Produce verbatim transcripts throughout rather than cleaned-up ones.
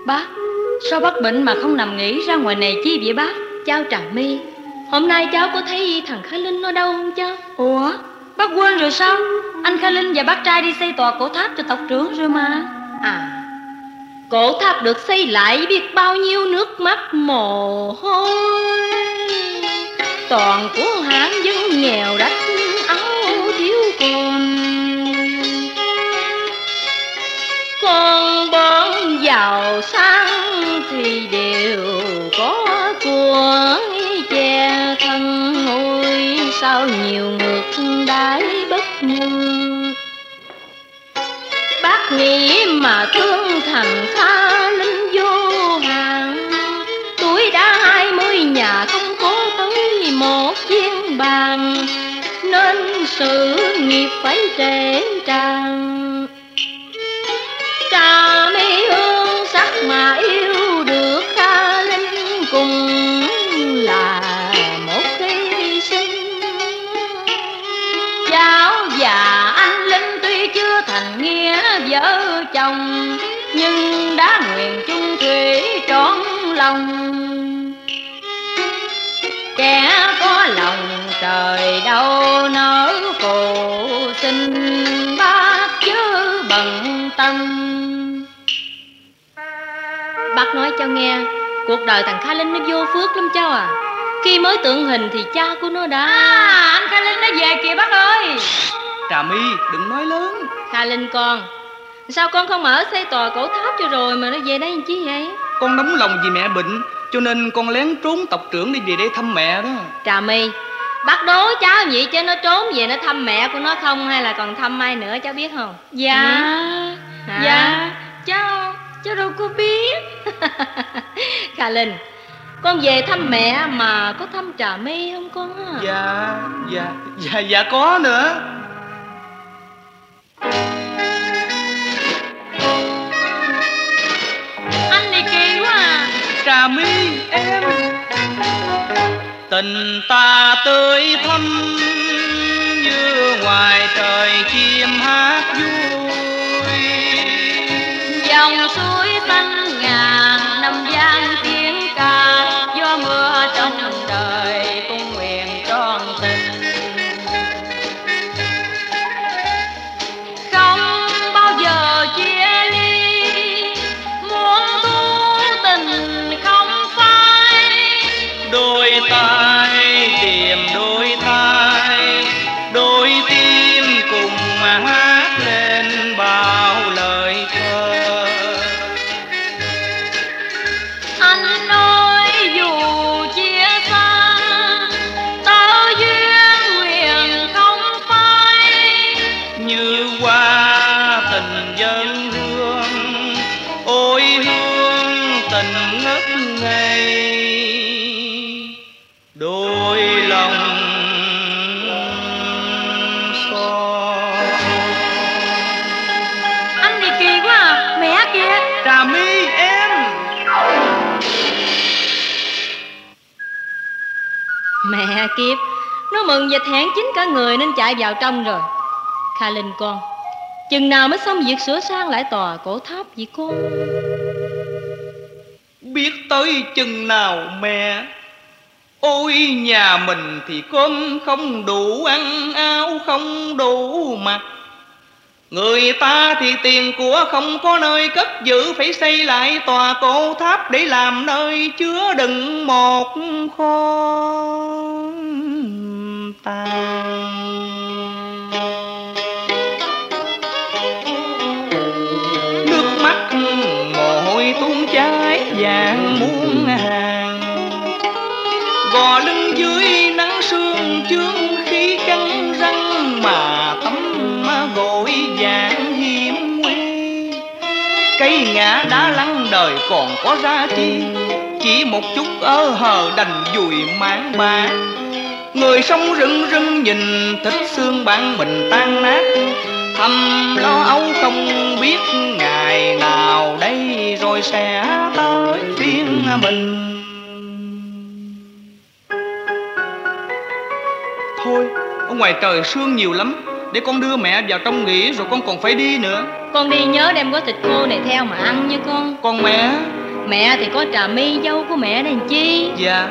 Bác, sao bác bệnh mà không nằm nghỉ ra ngoài này chi vậy bác? Cháu Trà My, hôm nay cháu có thấy thằng Khả Linh ở đâu không cháu? Ủa, bác quên rồi sao? Anh Khả Linh và bác trai đi xây tòa cổ tháp cho tộc trưởng rồi mà. À, cổ tháp được xây lại biết bao nhiêu nước mắt mồ hôi, toàn của hạng dân nghèo đắt áo thiếu quần. Con bọn giàu sang thì đều có của che thân, ôi sao nhiều ngược đãi bất như. Bác nghĩ mà thương thằng Kha Linh vô hạn, tuổi đã hai mươi nhà không có tới một viên bàn, nên sự nghiệp phải trễ tràn. Trà My hương sắc mà yêu được Kha Linh cùng là một hy sinh. Cháu và anh Linh tuy chưa thành nghĩa vợ chồng, nhưng đã nguyện chung thủy trọn lòng. Kẻ có lòng trời đâu nỡ phụ sinh, bác chứ bận tâm. Bác nói cho nghe, cuộc đời thằng Kha Linh nó vô phước lắm cháu à. Khi mới tượng hình thì cha của nó đã... À, anh Kha Linh nó về kìa bác ơi. Trà My đừng nói lớn. Kha Linh con, sao con không ở xây tòa cổ tháp cho rồi mà nó về đây làm chi vậy? Con nóng lòng vì mẹ bệnh, cho nên con lén trốn tộc trưởng đi về đây thăm mẹ đó. Trà My, bác đố cháu vậy chứ nó trốn về nó thăm mẹ của nó không, hay là còn thăm ai nữa cháu biết không? Dạ, ừ. dạ, cháu, cháu đâu có biết. Kha Linh, con về thăm mẹ mà có thăm Trà My không con? Dạ, dạ, dạ, dạ có nữa. Anh này kỳ quá à. Trà My em, tình ta tươi thắm như ngoài trời chim hát vui. Dòng suối xanh ngàn năm vang tiếng ca, gió mưa trong đời cung nguyện trọn tình. Không bao giờ chia ly, muốn thu tình không phai. Đôi tay tìm đôi tay, đôi tim cùng mà hát lên bao lời thơ. Anh ơi dù chia xa, tơ duyên nguyện không phai. Như hoa tình dân hương, ôi hương tình ngất ngây. Đôi lòng son. Anh này kỳ quá à. Mẹ kìa. Trà My em. Mẹ kiếp, nó mừng và thẹn chính cả người nên chạy vào trong rồi. Kha Linh con, chừng nào mới xong việc sửa sang lại tòa cổ tháp vậy con? Biết tới chừng nào mẹ. Ôi nhà mình thì cơm không đủ ăn, áo không đủ mặc. Người ta thì tiền của không có nơi cất giữ, phải xây lại tòa cổ tháp để làm nơi chứa đựng một kho tàng. Nước mắt mồ hôi tuôn chảy vàng muôn hàng, gò lưng dưới nắng sương chướng khí cắn răng mà tấm gội vàng hiểm nguy. Cây ngã đã lăn đời còn có ra chi, chỉ một chút ơ hờ đành dùi máng bạc. Người sống rưng rưng nhìn thịt xương bạn mình tan nát, thầm lo âu không biết ngày nào đây rồi sẽ tới phiên mình. Thôi, ở ngoài trời sương nhiều lắm, để con đưa mẹ vào trong nghỉ rồi con còn phải đi nữa. Con đi nhớ đem gói thịt khô này theo mà ăn nha con. Con mẹ, Mẹ thì có Trà My dâu của mẹ đây làm chi? Dạ.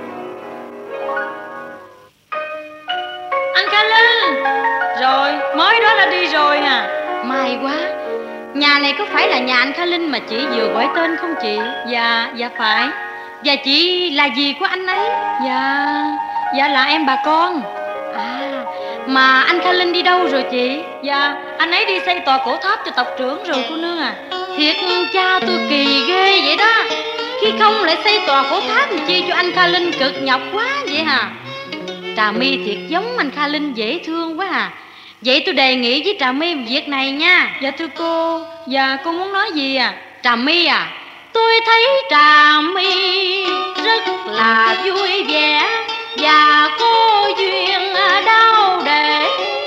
Anh Kha Linh. Rồi, mới đó đã đi rồi à? May quá. Nhà này có phải là nhà anh Kha Linh mà chị vừa gọi tên không chị? Dạ, dạ phải. Và chị là gì của anh ấy? Dạ, dạ là em bà con. À, mà anh Kha Linh đi đâu rồi chị? Dạ, anh ấy đi xây tòa cổ tháp cho tộc trưởng rồi cô nương à. Thiệt cha tôi kỳ ghê vậy đó. Khi không lại xây tòa cổ tháp thì chi cho anh Kha Linh cực nhọc quá vậy hả? Trà My thiệt giống anh Kha Linh dễ thương quá à. Vậy tôi đề nghị với Trà My việc này nha. Dạ thưa cô. Dạ cô muốn nói gì à? Trà My à, tôi thấy Trà My rất là vui vẻ và có duyên đau để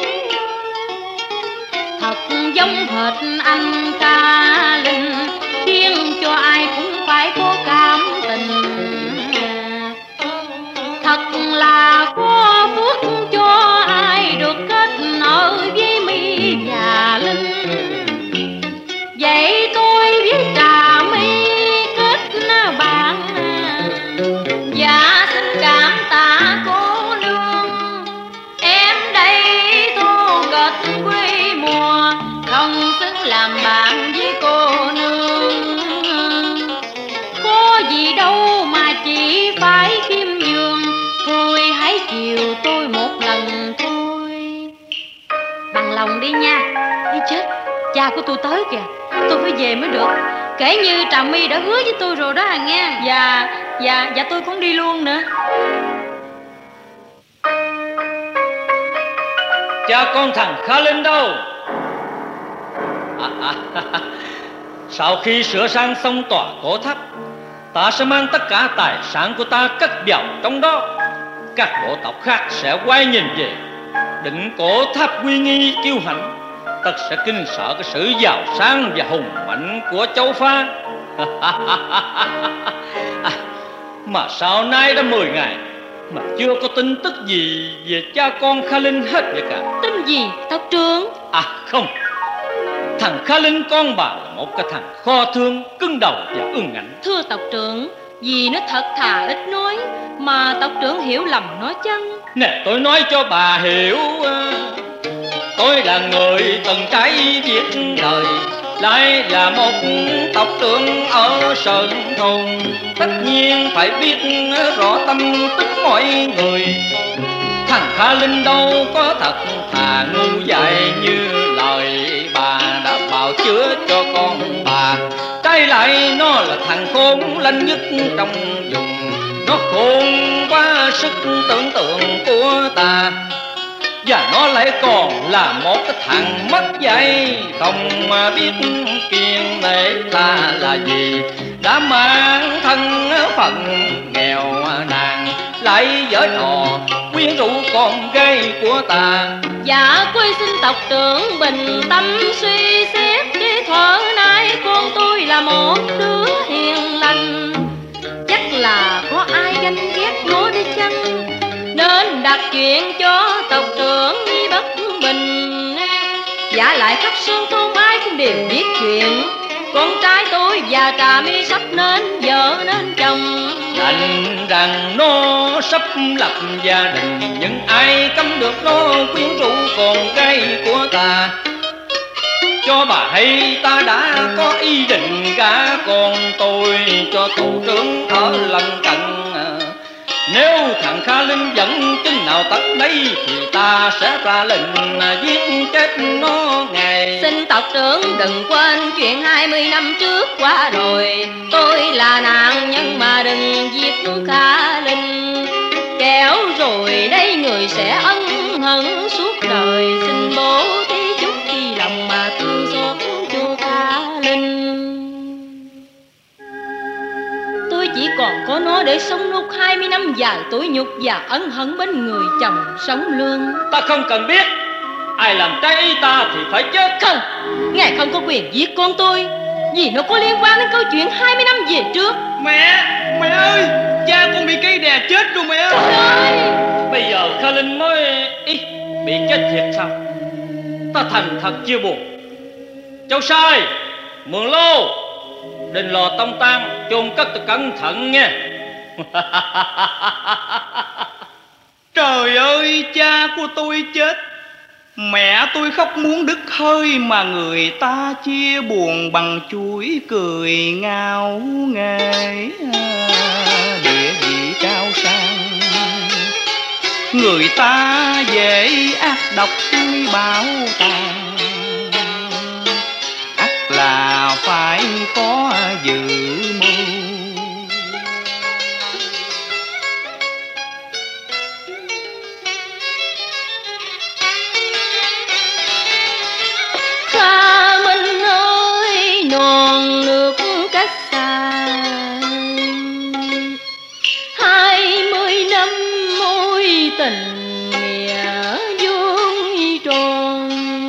thật giống hệt anh Kha Linh, khiến cho ai cũng phải có cảm tình. Thật là có phước cho ai được kết nợ với My và Linh. Vậy tôi với Trà My kết bạn. Dạ xin cảm tạ cô nương. Em đây thô gật quê mùa, không xứng làm bạn với cô nương. Có gì đâu mà chỉ phải khiêm nhường, thôi hãy chiều tôi một lần thôi. Bằng lòng đi nha. Đi chết, cha của tôi tới kìa. Tôi phải về mới được. Kể như Trà My đã hứa với tôi rồi đó à nghe. Dạ, dạ, dạ tôi cũng đi luôn nữa. Cha con thằng Kha Linh đâu? À, à, sau khi sửa sang xong tòa cổ tháp, ta sẽ mang tất cả tài sản của ta cất vào trong đó. Các bộ tộc khác sẽ quay nhìn về, định cổ tháp uy nghi kiêu hãnh, tất sẽ kinh sợ cái sự giàu sang và hùng mạnh của châu Pha. À, mà sao nay đã mười ngày mà chưa có tin tức gì về cha con Kha Linh hết vậy cả? Tin gì tộc trưởng? À không, thằng Kha Linh con bà là một cái thằng kho thương, cứng đầu và ương ngạnh. Thưa tộc trưởng, vì nó thật thà ít nói, mà tộc trưởng hiểu lầm nó chăng? Nè tôi nói cho bà hiểu, tôi là người từng trải biết đời, lại là một tộc trưởng ở Sơn Thôn, tất nhiên phải biết rõ tâm tính mọi người. Thằng Kha Linh đâu có thật thà ngu dại như lời bà đã bào chữa cho con bà. Trái lại nó là thằng khôn lanh nhất trong vùng, nó khôn quá sức tưởng tượng của ta. Và nó lại còn là một cái thằng mất dạy, không mà biết kiêng nể ta là gì. Đã mang thân phận nghèo nàn, lại giở trò quyến rũ con gái của ta. Dạ tôi xin tộc trưởng bình tâm suy xét, cái thuở nay con tôi là một đứa hiền lành. Chắc là có ai ganh ghét nó đi chăng, nên đặt chuyện cho tộc trưởng đi bất bình. Giả lại khắp Sơn Thôn ai cũng đều biết chuyện, con trai tôi và Trà My sắp nên vợ nên chồng. Đành rằng nó sắp lập gia đình, nhưng ai cấm được nó quyến rũ con gái của ta. Cho bà hay ta đã có ý định gả con tôi cho tù trưởng ở lân cận. Nếu thằng Kha Linh vẫn chừng nào tận đây thì ta sẽ ra lệnh giết chết nó ngày. Xin tộc trưởng đừng quên chuyện hai mươi năm trước qua rồi. Tôi là nạn nhân mà đừng giết Kha Linh, kéo rồi đây người sẽ ân hận suốt đời. Xin bố thí chút khi lòng mà thương xót cho Kha Linh. Tôi chỉ còn có nó để sống nốt hai mươi năm dài tủi nhục và ân hận bên người chồng sống lương. Ta không cần biết, ai làm trái ý ta thì phải chết. Không, ngài không có quyền giết con tôi, vì nó có liên quan đến câu chuyện hai mươi năm về trước. Mẹ, mẹ ơi, cha con bị cây đè chết rồi mẹ ơi. Trời ơi, bây giờ Kha Linh mới ý, bị chết thiệt sao? Ta thành thật chia buồn. Cháu sai, Mường Lô, Đừng lò tông tang, chôn cất thật cẩn thận nha. Trời ơi, cha của tôi chết, mẹ tôi khóc muốn đứt hơi, mà người ta chia buồn bằng chuỗi cười ngao nghễ. Địa vị cao sang, người ta dễ ác độc bảo tàng, ắt là phải có dự mưu. Kha Minh ơi, non nước cách xa hai mươi năm mối tình nghĩa vuông tròn,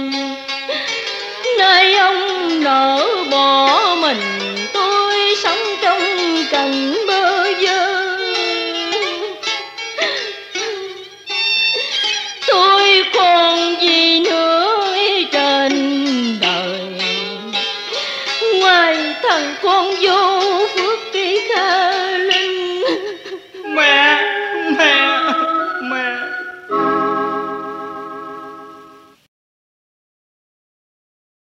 nơi ông nỡ bỏ mình tôi sống trong cảnh bơ vơ. Tôi còn gì nữa trên đời ngoài thằng con vô phước Kha Linh. Mẹ